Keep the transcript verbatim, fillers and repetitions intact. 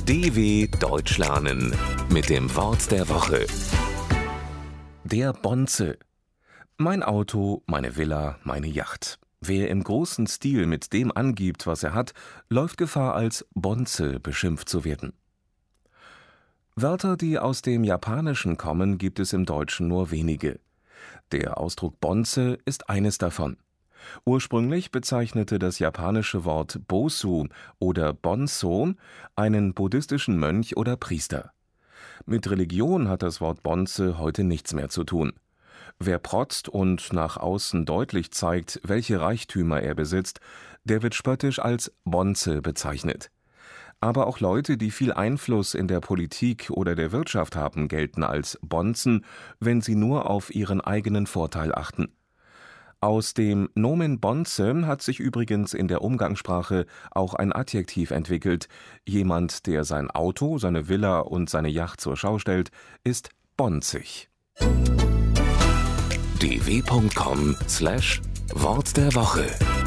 D W Deutsch lernen mit dem Wort der Woche. Der Bonze. Mein Auto, meine Villa, meine Yacht. Wer im großen Stil mit dem angibt, was er hat, läuft Gefahr, als Bonze beschimpft zu werden. Wörter, die aus dem Japanischen kommen, gibt es im Deutschen nur wenige. Der Ausdruck Bonze ist eines davon. Ursprünglich bezeichnete das japanische Wort Bosu oder Bonzo einen buddhistischen Mönch oder Priester. Mit Religion hat das Wort Bonze heute nichts mehr zu tun. Wer protzt und nach außen deutlich zeigt, welche Reichtümer er besitzt, der wird spöttisch als Bonze bezeichnet. Aber auch Leute, die viel Einfluss in der Politik oder der Wirtschaft haben, gelten als Bonzen, wenn sie nur auf ihren eigenen Vorteil achten. Aus dem Nomen Bonze hat sich übrigens in der Umgangssprache auch ein Adjektiv entwickelt. Jemand, der sein Auto, seine Villa und seine Yacht zur Schau stellt, ist bonzig. d w punkt com slash Wort der Woche